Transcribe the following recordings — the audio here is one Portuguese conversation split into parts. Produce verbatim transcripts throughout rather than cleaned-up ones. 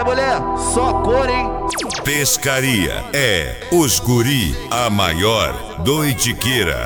Vai, mulher, só cor, hein? Pescaria é Os Guri, a maior doidiqueira.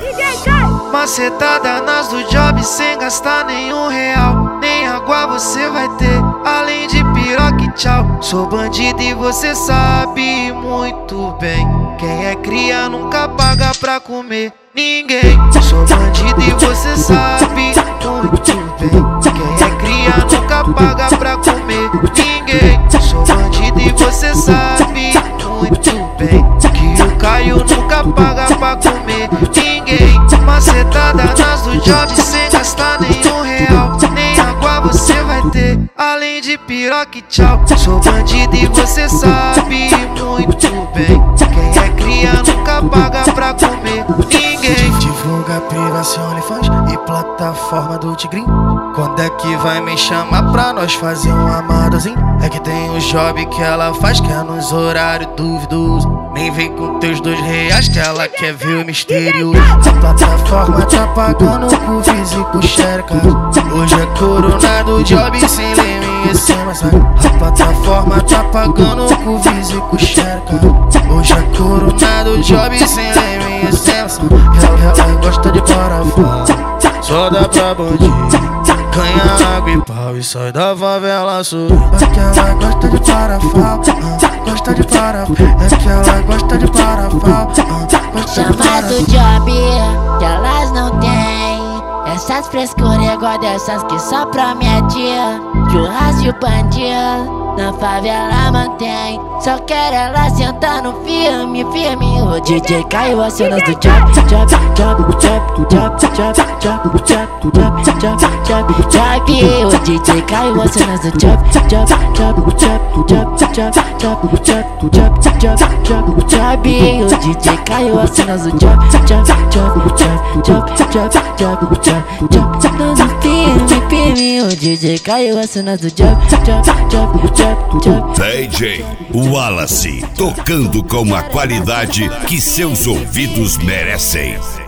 Macetada nas do job sem gastar nenhum real. Nem água você vai ter, além de piroca e tchau. Sou bandido e você sabe muito bem. Quem é cria nunca paga pra comer ninguém. Sou bandido e você sabe muito bem. Quem é cria nunca paga pra comer ninguém. Sou bandido e você sabe muito bem que o Caio nunca paga pra comer ninguém. Macetada nas do job sem gastar nenhum real. Nem água você vai ter, além de piroca e tchau. Sou bandido e você sabe muito bem. Quem é cria nunca paga pra comer ninguém. Divulga privação, OnlyFans e plataforma do Tigrinho. Quando é que vai me chamar pra nós fazer um amadozinho? É que tem um job que ela faz que é nos horários duvidosos. Nem vem com teus dois reais que ela quer ver o misterioso. A plataforma tá pagando com físico xereca. Hoje é coronado job sem leme e sem massagem. A plataforma tá pagando com físico xereca. Hoje é coronado job sem leme e sem massagem. Ela, ela gosta de parafal, só dá pra bandido. Ganha água e pau e sai da favela sul. É que ela gosta de parafal, ah, gosta de parafal. É que ela gosta de parafal, ah, gosta de parafal. Chama do job que elas não têm. Essas frescuras igual dessas que só promete. Churrasco e bandido na favela mantém. Só quero ela sentando firme, firme. O D J Caio as cenas do job, job, job, job, job, job, job, job, job, job, job, job. O D J Caio as cenas do job, job, job, job, job, job, job, job, job, job, job, job. O D J Caio as cenas do job, job, job, job, job, job, job, job, job, sentando firme, firme. O D J Caio as cenas do job, job, job, job, job. D J Wallace, tocando com a qualidade que seus ouvidos merecem.